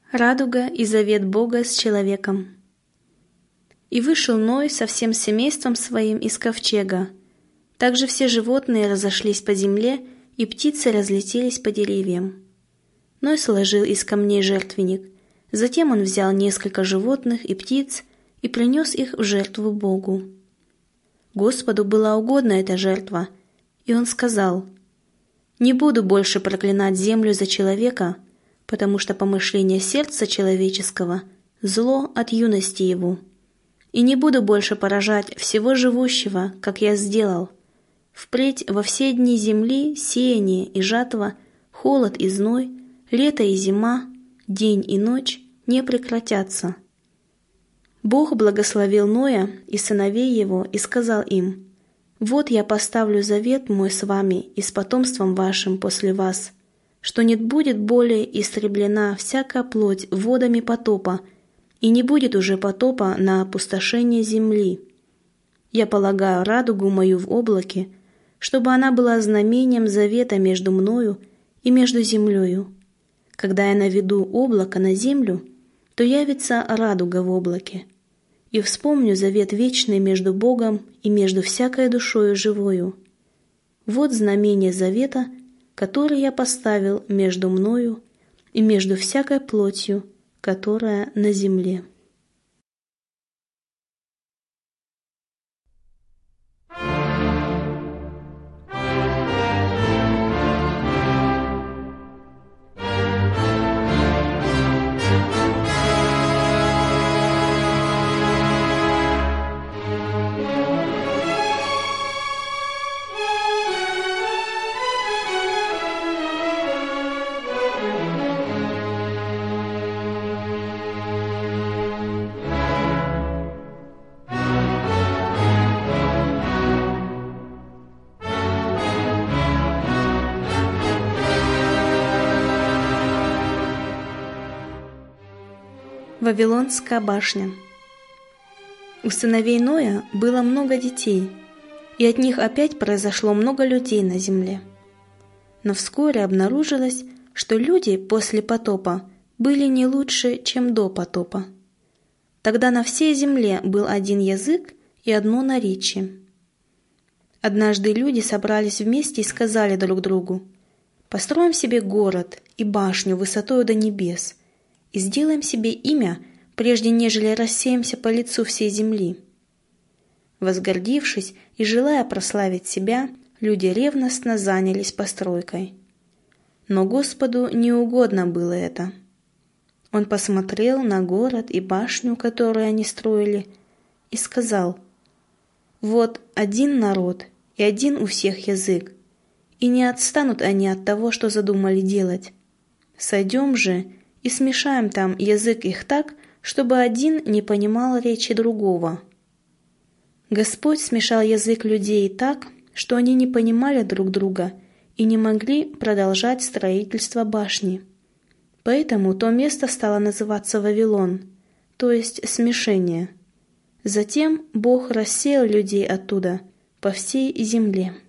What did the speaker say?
Радуга и завет Бога с человеком. И вышел Ной со всем семейством своим из ковчега. Также все животные разошлись по земле, и птицы разлетелись по деревьям. Ной сложил из камней жертвенник. Затем он взял несколько животных и птиц и принес их в жертву Богу. Господу была угодна эта жертва, и он сказал: «Не буду больше проклинать землю за человека, потому что помышление сердца человеческого – зло от юности его. И не буду больше поражать всего живущего, как я сделал. Впредь во все дни земли сеяние и жатва, холод и зной, лето и зима, день и ночь не прекратятся». Бог благословил Ноя и сыновей его и сказал им: «Вот я поставлю завет мой с вами и с потомством вашим после вас, что не будет более истреблена всякая плоть водами потопа, и не будет уже потопа на опустошение земли. Я полагаю радугу мою в облаке, чтобы она была знамением завета между мною и между землею. Когда я наведу облако на землю, то явится радуга в облаке. И вспомню завет вечный между Богом и между всякой душою живою. Вот знамение завета, который я поставил между мною и между всякой плотью, которая на земле». Вавилонская башня. У сыновей Ноя было много детей, и от них опять произошло много людей на земле. Но вскоре обнаружилось, что люди после потопа были не лучше, чем до потопа. Тогда на всей земле был один язык и одно наречие. Однажды люди собрались вместе и сказали друг другу: «Построим себе город и башню высотою до небес, и сделаем себе имя, прежде нежели рассеемся по лицу всей земли». Возгордившись и желая прославить себя, люди ревностно занялись постройкой. Но Господу не угодно было это. Он посмотрел на город и башню, которую они строили, и сказал: «Вот один народ и один у всех язык, и не отстанут они от того, что задумали делать. Сойдем же и смешаем там язык их так, чтобы один не понимал речи другого». Господь смешал язык людей так, что они не понимали друг друга и не могли продолжать строительство башни. Поэтому то место стало называться Вавилон, то есть смешение. Затем Бог рассеял людей оттуда по всей земле.